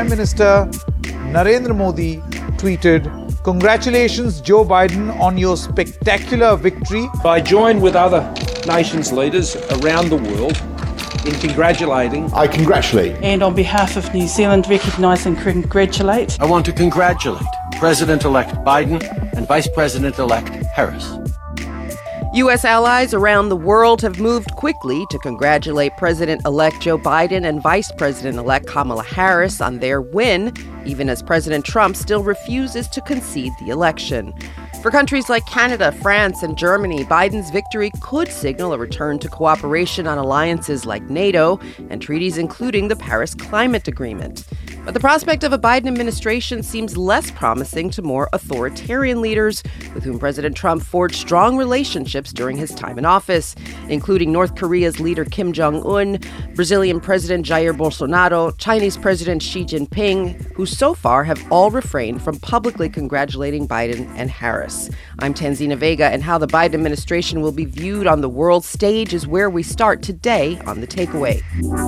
Prime Minister Narendra Modi tweeted, "Congratulations, Joe Biden, on your spectacular victory." I join with other nations' leaders around the world in congratulating. I congratulate. And on behalf of New Zealand, recognise and congratulate. I want to congratulate President-elect Biden and Vice President-elect Harris. U.S. allies around the world have moved quickly to congratulate President-elect Joe Biden and Vice President-elect Kamala Harris on their win, even as President Trump still refuses to concede the election. For countries like Canada, France, and Germany, Biden's victory could signal a return to cooperation on alliances like NATO and treaties including the Paris Climate Agreement. But the prospect of a Biden administration seems less promising to more authoritarian leaders with whom President Trump forged strong relationships during his time in office, including North Korea's leader Kim Jong-un, Brazilian President Jair Bolsonaro, Chinese President Xi Jinping, who so far have all refrained from publicly congratulating Biden and Harris. I'm Tanzina Vega, and how the Biden administration will be viewed on the world stage is where we start today on The Takeaway.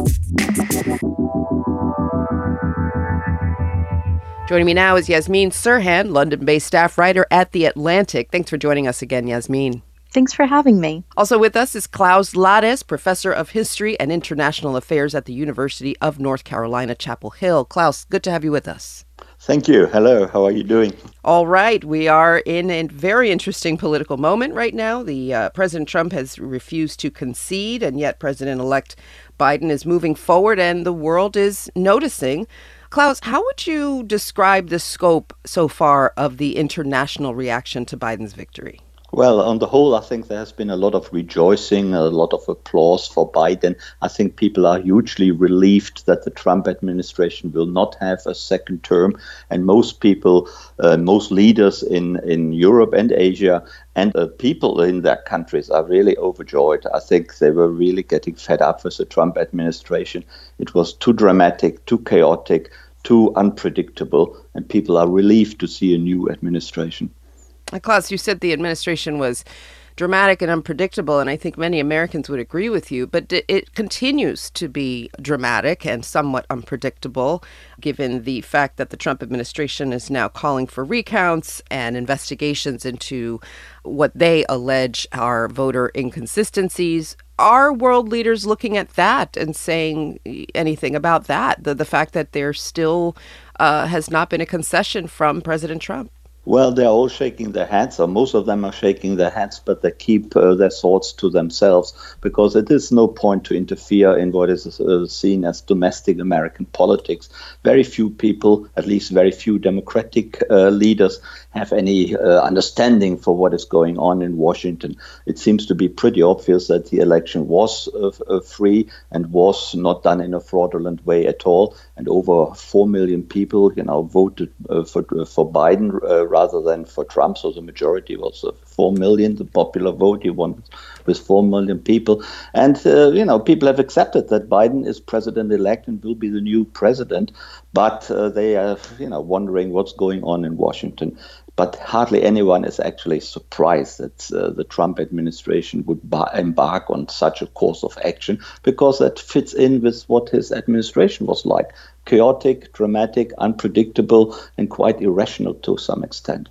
Joining me now is Yasmeen Serhan, London-based staff writer at The Atlantic. Thanks for joining us again, Yasmeen. Thanks for having me. Also with us is Klaus Lades, professor of history and international affairs at the University of North Carolina, Chapel Hill. Klaus, good to have you with us. Thank you. Hello. How are you doing? All right. We are in a very interesting political moment right now. President Trump has refused to concede, and yet President-elect Biden is moving forward, and the world is noticing. Klaus, how would you describe the scope so far of the international reaction to Biden's victory? Well, on the whole, I think there has been a lot of rejoicing, a lot of applause for Biden. I think people are hugely relieved that the Trump administration will not have a second term. And most people, most leaders in Europe and Asia and people in their countries are really overjoyed. I think they were really getting fed up with the Trump administration. It was too dramatic, too chaotic, too unpredictable, and people are relieved to see a new administration. Klaus, you said the administration was dramatic and unpredictable, and I think many Americans would agree with you, but it continues to be dramatic and somewhat unpredictable, given the fact that the Trump administration is now calling for recounts and investigations into what they allege are voter inconsistencies. Are world leaders looking at that and saying anything about that, the fact that there still has not been a concession from President Trump? Well, they're all shaking their heads, or most of them are shaking their heads, but they keep their thoughts to themselves, because it is no point to interfere in what is seen as domestic American politics. Very few people, at least very few Democratic leaders, have any understanding for what is going on in Washington. It seems to be pretty obvious that the election was free and was not done in a fraudulent way at all. And over 4 million people, voted for Biden rather than for Trump. So the majority was 4 million, the popular vote. He won with 4 million people. And, people have accepted that Biden is president-elect and will be the new president. But they are, wondering what's going on in Washington. But hardly anyone is actually surprised that the Trump administration would embark on such a course of action, because that fits in with what his administration was like. Chaotic, dramatic, unpredictable, and quite irrational to some extent.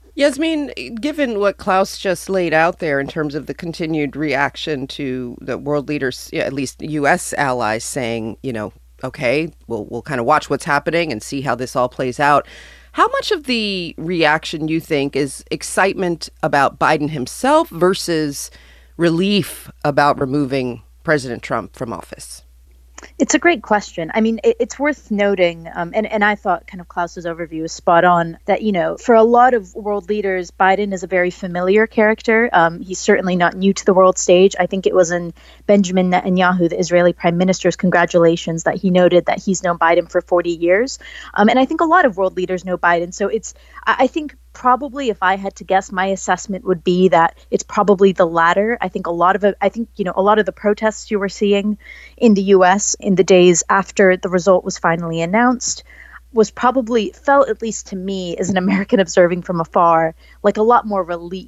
Yasmeen, given what Klaus just laid out there in terms of the continued reaction to the world leaders, at least U.S. allies saying, okay, we'll kind of watch what's happening and see how this all plays out. How much of the reaction you think is excitement about Biden himself versus relief about removing President Trump from office? It's a great question. I mean, it's worth noting, and I thought kind of Klaus's overview is spot on, that, for a lot of world leaders, Biden is a very familiar character. He's certainly not new to the world stage. I think it was in Benjamin Netanyahu, the Israeli prime minister's congratulations, that he noted that he's known Biden for 40 years. And I think a lot of world leaders know Biden. So I think probably, if I had to guess, my assessment would be that it's probably the latter. I think a lot of the protests you were seeing in the U.S. in the days after the result was finally announced felt, at least to me as an American observing from afar, like a lot more relief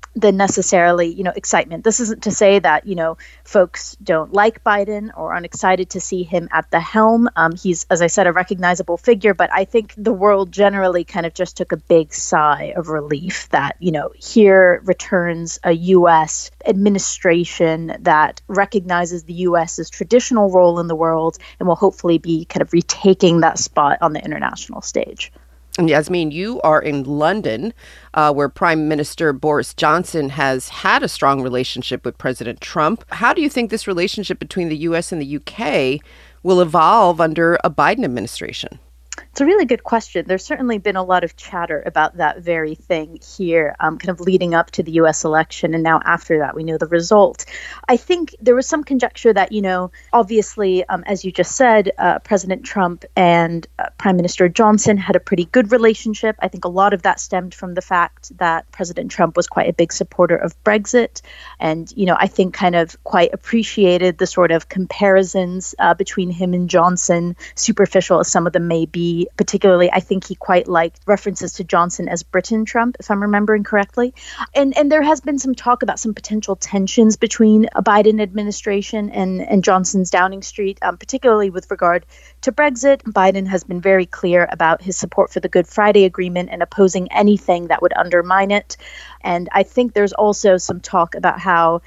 than necessarily, excitement. This isn't to say that, folks don't like Biden or aren't excited to see him at the helm. He's, as I said, a recognizable figure, but I think the world generally kind of just took a big sigh of relief that, here returns a U.S. administration that recognizes the U.S.'s traditional role in the world and will hopefully be kind of retaking that spot on the international stage. And Yasmin, you are in London, where Prime Minister Boris Johnson has had a strong relationship with President Trump. How do you think this relationship between the U.S. and the U.K. will evolve under a Biden administration? It's a really good question. There's certainly been a lot of chatter about that very thing here, kind of leading up to the U.S. election. And now after that, we know the result. I think there was some conjecture that, obviously, as you just said, President Trump and Prime Minister Johnson had a pretty good relationship. I think a lot of that stemmed from the fact that President Trump was quite a big supporter of Brexit. And, I think kind of quite appreciated the sort of comparisons between him and Johnson, superficial as some of them may be. Particularly, I think he quite liked references to Johnson as Britain Trump, if I'm remembering correctly. And there has been some talk about some potential tensions between a Biden administration and Johnson's Downing Street, particularly with regard to Brexit. Biden has been very clear about his support for the Good Friday Agreement and opposing anything that would undermine it. And I think there's also some talk about how,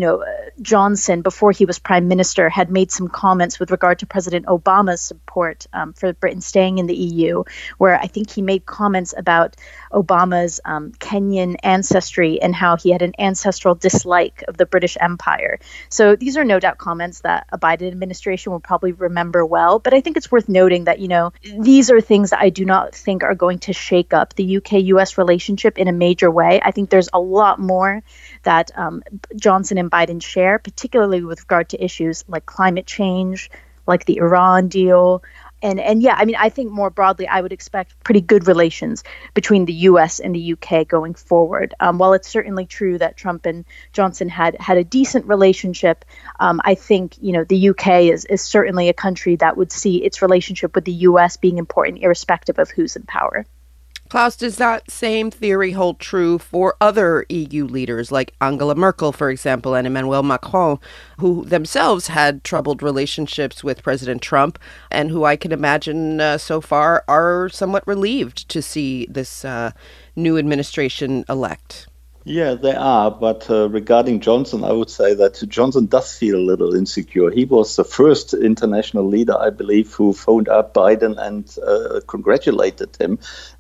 Johnson, before he was prime minister, had made some comments with regard to President Obama's support for Britain staying in the EU, where I think he made comments about Obama's Kenyan ancestry and how he had an ancestral dislike of the British Empire. So these are no doubt comments that a Biden administration will probably remember well. But I think it's worth noting that, these are things that I do not think are going to shake up the UK-US relationship in a major way. I think there's a lot more that Johnson and Biden share, particularly with regard to issues like climate change, like the Iran deal. And yeah, I mean, I think more broadly, I would expect pretty good relations between the U.S. and the U.K. going forward. While it's certainly true that Trump and Johnson had a decent relationship, I think, the U.K. is certainly a country that would see its relationship with the U.S. being important, irrespective of who's in power. Klaus, does that same theory hold true for other EU leaders like Angela Merkel, for example, and Emmanuel Macron, who themselves had troubled relationships with President Trump and who I can imagine so far are somewhat relieved to see this new administration elect? Yeah, they are. But regarding Johnson, I would say that Johnson does feel a little insecure. He was the first international leader, I believe, who phoned up Biden and congratulated him.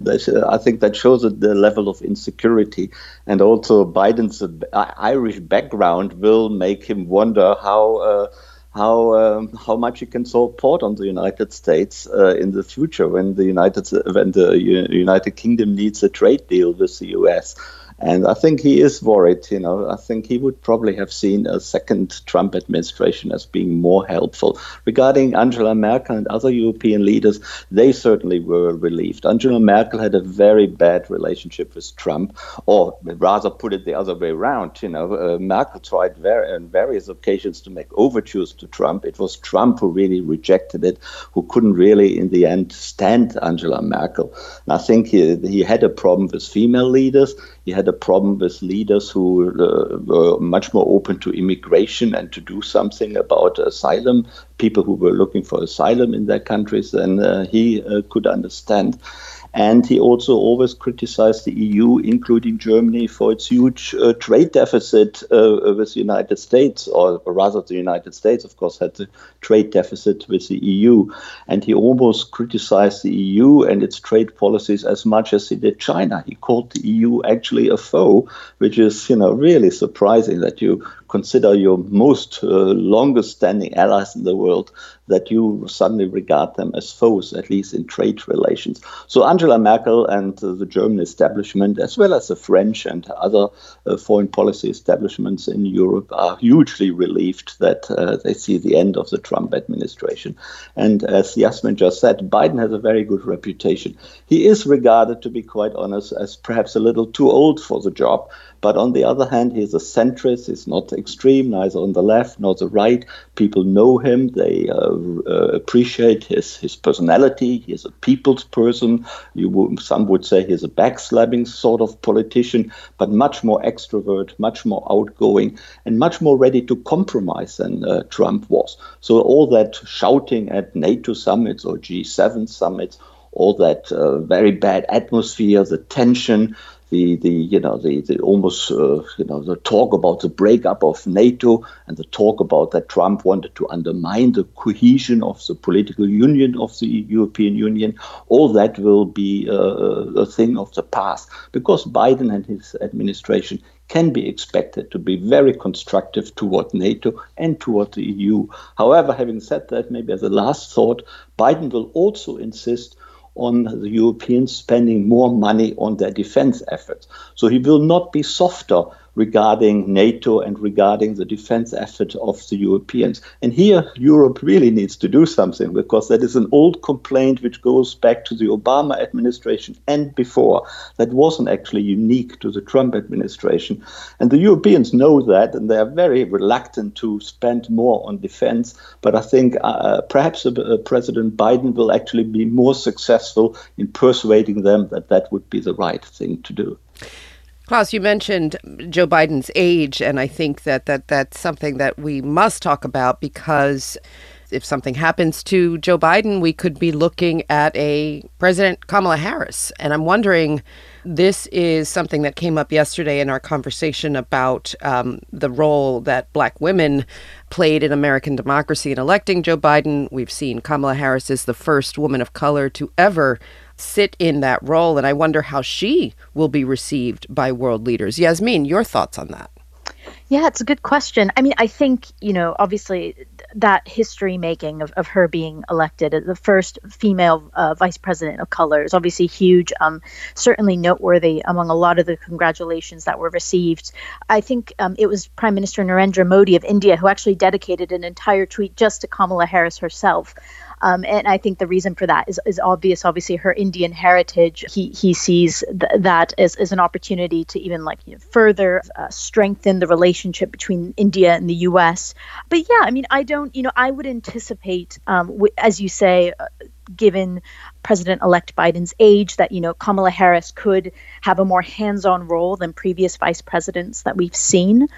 I think that shows the level of insecurity. And also Biden's Irish background will make him wonder how much he can support on the United States in the future when the United Kingdom needs a trade deal with the US. And I think he is worried, I think he would probably have seen a second Trump administration as being more helpful. Regarding Angela Merkel and other European leaders, they certainly were relieved. Angela Merkel had a very bad relationship with Trump, or rather put it the other way around. Merkel tried on various occasions to make overtures to Trump. It was Trump who really rejected it, who couldn't really, in the end, stand Angela Merkel. And I think he had a problem with female leaders. He had a problem with leaders who were much more open to immigration and to do something about asylum, people who were looking for asylum in their countries, and he could understand. And he also always criticized the EU, including Germany, for its huge trade deficit with the United States, or rather the United States, of course, had the trade deficit with the EU. And he almost criticized the EU and its trade policies as much as he did China. He called the EU actually a foe, which is, really surprising that you consider your most longest standing allies in the world, that you suddenly regard them as foes, at least in trade relations. So Angela Merkel and the German establishment, as well as the French and other foreign policy establishments in Europe, are hugely relieved that they see the end of the Trump administration. And as Yasmin just said, Biden has a very good reputation. He is regarded, to be quite honest, as perhaps a little too old for the job, But on the other hand, he's a centrist. He's not extreme, neither on the left nor the right. People know him. They appreciate his personality. He's a people's person. Some would say he's a backslabbing sort of politician, but much more extrovert, much more outgoing, and much more ready to compromise than Trump was. So all that shouting at NATO summits or G7 summits, all that very bad atmosphere, the tension, the almost the talk about the breakup of NATO and the talk about that Trump wanted to undermine the cohesion of the political union of the European Union, all that will be a thing of the past, because Biden and his administration can be expected to be very constructive toward NATO and toward the EU. However, having said that, maybe as a last thought, Biden will also insist on the Europeans spending more money on their defense efforts. So he will not be softer regarding NATO and regarding the defense effort of the Europeans. And here, Europe really needs to do something, because that is an old complaint which goes back to the Obama administration and before. That wasn't actually unique to the Trump administration. And the Europeans know that, and they are very reluctant to spend more on defense. But I think perhaps President Biden will actually be more successful in persuading them that that would be the right thing to do. Klaus, you mentioned Joe Biden's age, and I think that's something that we must talk about, because if something happens to Joe Biden, we could be looking at a President Kamala Harris. And I'm wondering, this is something that came up yesterday in our conversation about the role that Black women played in American democracy in electing Joe Biden. We've seen Kamala Harris is the first woman of color to ever sit in that role, and I wonder how she will be received by world leaders. Yasmin, your thoughts on that? Yeah, it's a good question. I mean, I think, obviously that history making of her being elected as the first female vice president of color is obviously huge, certainly noteworthy among a lot of the congratulations that were received. I think it was Prime Minister Narendra Modi of India who actually dedicated an entire tweet just to Kamala Harris herself. And I think the reason for that is obvious. Obviously, her Indian heritage, he sees that as an opportunity to even further strengthen the relationship between India and the U.S. But yeah, I mean, I would anticipate, as you say, given President-elect Biden's age, that, Kamala Harris could have a more hands-on role than previous vice presidents that we've seen.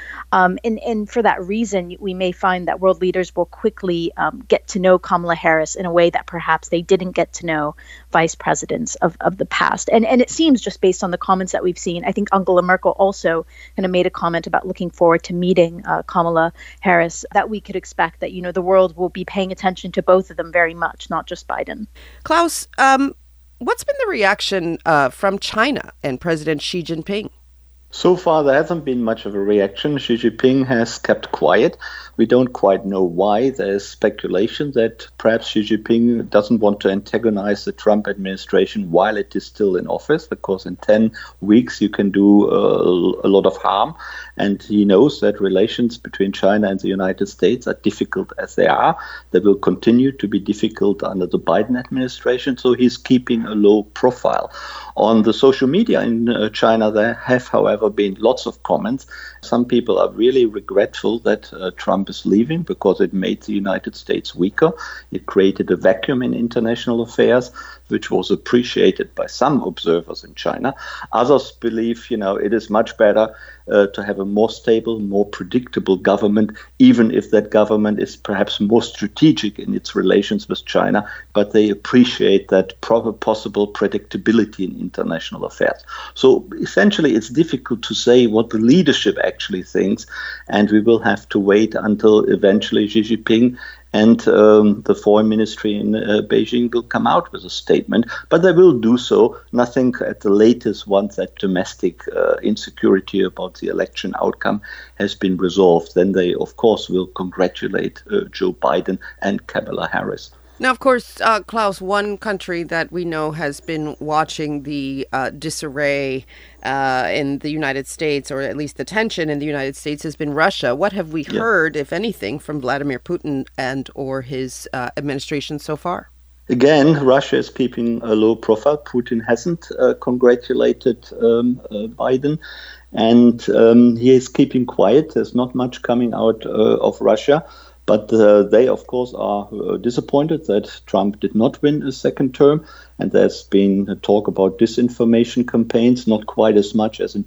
And for that reason, we may find that world leaders will quickly get to know Kamala Harris in a way that perhaps they didn't get to know vice presidents of the past. And it seems, just based on the comments that we've seen, I think Angela Merkel also kind of made a comment about looking forward to meeting Kamala Harris, that we could expect that, the world will be paying attention to both of them very much, not just Biden. Klaus, what's been the reaction from China and President Xi Jinping? So far, there hasn't been much of a reaction. Xi Jinping has kept quiet. We don't quite know why. There's speculation that perhaps Xi Jinping doesn't want to antagonize the Trump administration while it is still in office, because in 10 weeks you can do a lot of harm. And he knows that relations between China and the United States are difficult as they are. They will continue to be difficult under the Biden administration. So he's keeping a low profile. On the social media in China, there have, however, been lots of comments. Some people are really regretful that Trump is leaving, because it made the United States weaker. It created a vacuum in international affairs, which was appreciated by some observers in China. Others believe, it is much better to have a more stable, more predictable government, even if that government is perhaps more strategic in its relations with China, but they appreciate that possible predictability in international affairs. So essentially, it's difficult to say what the leadership actually thinks, and we will have to wait until eventually Xi Jinping and the foreign ministry in Beijing will come out with a statement. But they will do so, nothing at the latest, once that domestic insecurity about the election outcome has been resolved. Then they, of course, will congratulate Joe Biden and Kamala Harris. Now, of course, Klaus, one country that we know has been watching the disarray in the United States, or at least the tension in the United States, has been Russia. What have we heard, if anything, from Vladimir Putin and or his administration so far? Again, Russia is keeping a low profile. Putin hasn't congratulated Biden, and he is keeping quiet. There's not much coming out of Russia. But they, of course, are disappointed that Trump did not win a second term. And there's been talk about disinformation campaigns, not quite as much as in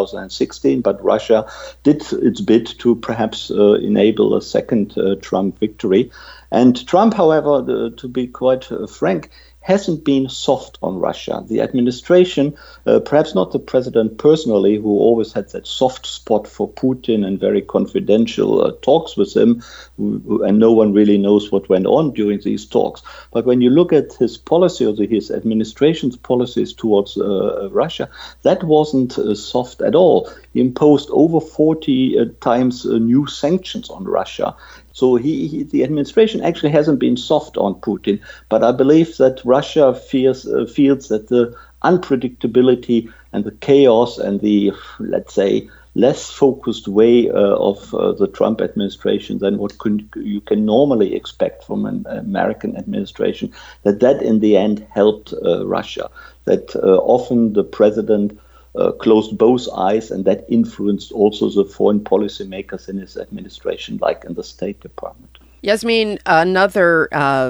2016. But Russia did its bit to perhaps enable a second Trump victory. And Trump, however, to be quite frank, hasn't been soft on Russia. The administration, perhaps not the president personally, who always had that soft spot for Putin and very confidential talks with him, and no one really knows what went on during these talks. But when you look at his policy, or his administration's policies towards Russia, that wasn't soft at all. He imposed over 40 times new sanctions on Russia. So the administration actually hasn't been soft on Putin, but I believe that Russia feels that the unpredictability and the chaos and the, let's say, less focused way of the Trump administration than what you can normally expect from an American administration, that in the end helped Russia. That often the president closed both eyes, and that influenced also the foreign policy makers in his administration, like in the State Department. Yasmin, another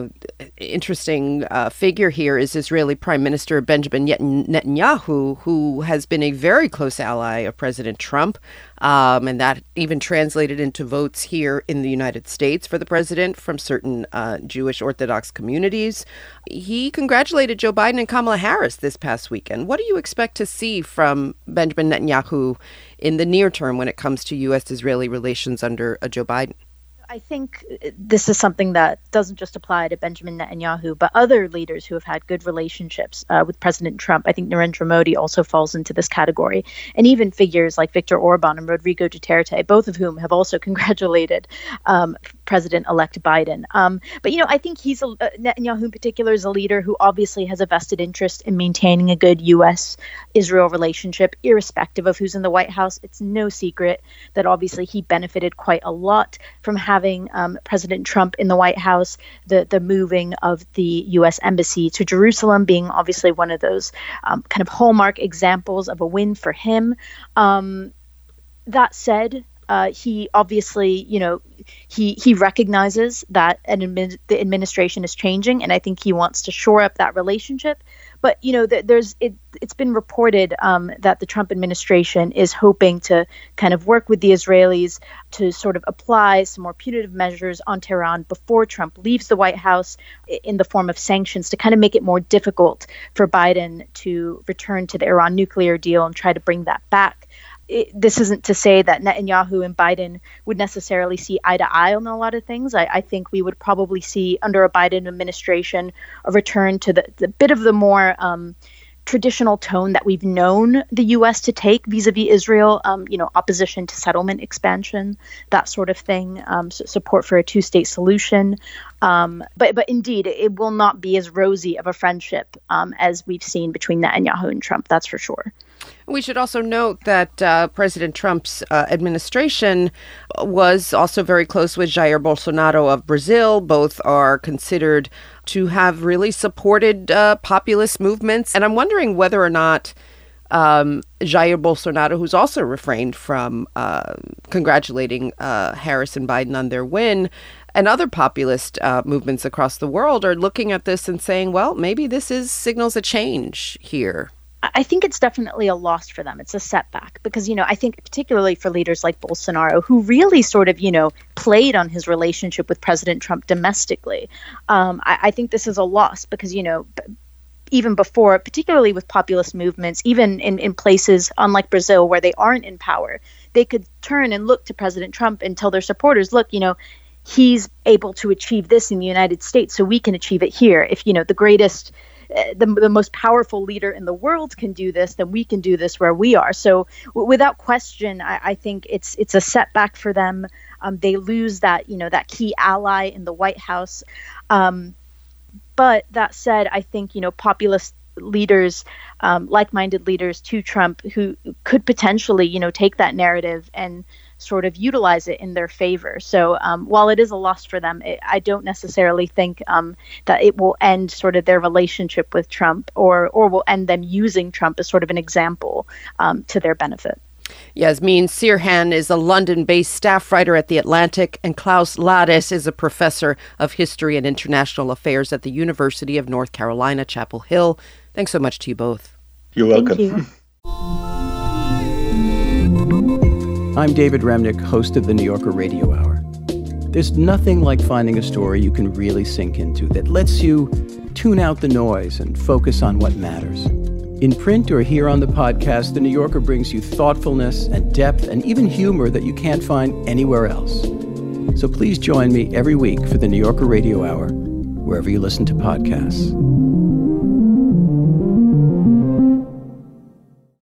interesting figure here is Israeli Prime Minister Benjamin Netanyahu, who has been a very close ally of President Trump, and that even translated into votes here in the United States for the president from certain Jewish Orthodox communities. He congratulated Joe Biden and Kamala Harris this past weekend. What do you expect to see from Benjamin Netanyahu in the near term when it comes to U.S.-Israeli relations under Joe Biden? I think this is something that doesn't just apply to Benjamin Netanyahu, but other leaders who have had good relationships with President Trump. I think Narendra Modi also falls into this category. And even figures like Viktor Orban and Rodrigo Duterte, both of whom have also congratulated President-elect Biden. But, I think Netanyahu in particular is a leader who obviously has a vested interest in maintaining a good U.S.-Israel relationship, irrespective of who's in the White House. It's no secret that obviously he benefited quite a lot from having President Trump in the White House, the moving of the U.S. Embassy to Jerusalem being obviously one of those kind of hallmark examples of a win for him. That said, he obviously, he recognizes that the administration is changing, and I think he wants to shore up that relationship. But, it's been reported that the Trump administration is hoping to kind of work with the Israelis to sort of apply some more punitive measures on Tehran before Trump leaves the White House in the form of sanctions to kind of make it more difficult for Biden to return to the Iran nuclear deal and try to bring that back. This isn't to say that Netanyahu and Biden would necessarily see eye to eye on a lot of things. I think we would probably see under a Biden administration a return to the bit of the more traditional tone that we've known the U.S. to take vis-a-vis Israel, opposition to settlement expansion, that sort of thing, support for a two-state solution. But indeed, it will not be as rosy of a friendship as we've seen between Netanyahu and Trump, that's for sure. We should also note that President Trump's administration was also very close with Jair Bolsonaro of Brazil. Both are considered to have really supported populist movements. And I'm wondering whether or not Jair Bolsonaro, who's also refrained from congratulating Harris and Biden on their win, and other populist movements across the world are looking at this and saying, well, maybe this signals a change here. I think it's definitely a loss for them. It's a setback because, I think particularly for leaders like Bolsonaro, who really sort of, played on his relationship with President Trump domestically. I think this is a loss because, even before, particularly with populist movements, even in places unlike Brazil where they aren't in power, they could turn and look to President Trump and tell their supporters, look, he's able to achieve this in the United States, so we can achieve it here. If, the greatest the most powerful leader in the world can do this, then we can do this where we are. So without question, I think it's a setback for them. They lose that, that key ally in the White House. But that said, I think, populist leaders, like-minded leaders to Trump who could potentially, take that narrative and sort of utilize it in their favor. So while it is a loss for them, I don't necessarily think that it will end sort of their relationship with Trump or will end them using Trump as sort of an example to their benefit. Yasmin Sirhan is a London-based staff writer at The Atlantic, and Klaus Lades is a professor of history and international affairs at the University of North Carolina, Chapel Hill. Thanks so much to you both. You're welcome. Thank you. I'm David Remnick, host of the New Yorker Radio Hour. There's nothing like finding a story you can really sink into that lets you tune out the noise and focus on what matters. In print or here on the podcast, The New Yorker brings you thoughtfulness and depth and even humor that you can't find anywhere else. So please join me every week for the New Yorker Radio Hour, wherever you listen to podcasts.